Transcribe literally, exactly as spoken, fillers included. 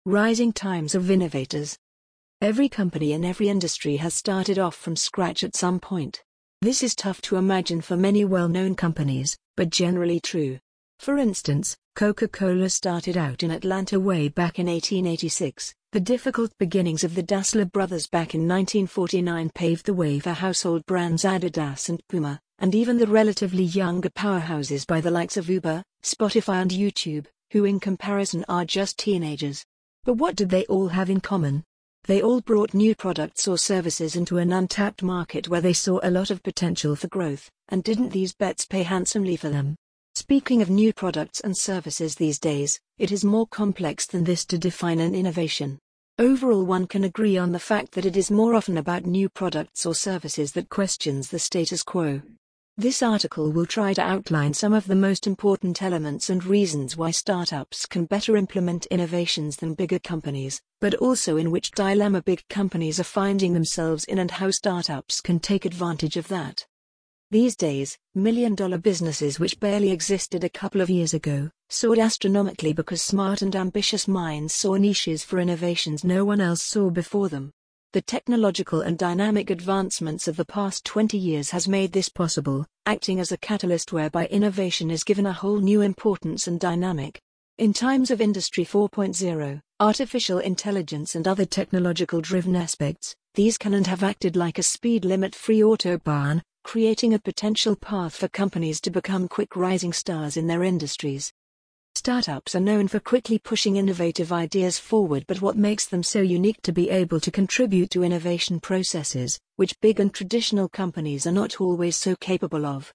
Rising times of innovators. Every company in every industry has started off from scratch at some point. This is tough to imagine for many well-known companies, but generally true. For instance, Coca-Cola started out in Atlanta way back in eighteen eighty-six. The difficult beginnings of the Dassler brothers back in nineteen forty-nine paved the way for household brands Adidas and Puma, and even the relatively younger powerhouses by the likes of Uber, Spotify and YouTube, who in comparison are just teenagers. But what did they all have in common? They all brought new products or services into an untapped market where they saw a lot of potential for growth, and didn't these bets pay handsomely for them? Speaking of new products and services these days, it is more complex than this to define an innovation. Overall, one can agree on the fact that it is more often about new products or services that questions the status quo. This article will try to outline some of the most important elements and reasons why startups can better implement innovations than bigger companies, but also in which dilemma big companies are finding themselves in and how startups can take advantage of that. These days, million-dollar businesses which barely existed a couple of years ago, soared astronomically because smart and ambitious minds saw niches for innovations no one else saw before them. The technological and dynamic advancements of the past twenty years has made this possible, acting as a catalyst whereby innovation is given a whole new importance and dynamic. In times of Industry four point oh, artificial intelligence and other technological-driven aspects, these can and have acted like a speed-limit-free autobahn, creating a potential path for companies to become quick rising stars in their industries. Startups are known for quickly pushing innovative ideas forward, but what makes them so unique to be able to contribute to innovation processes, which big and traditional companies are not always so capable of?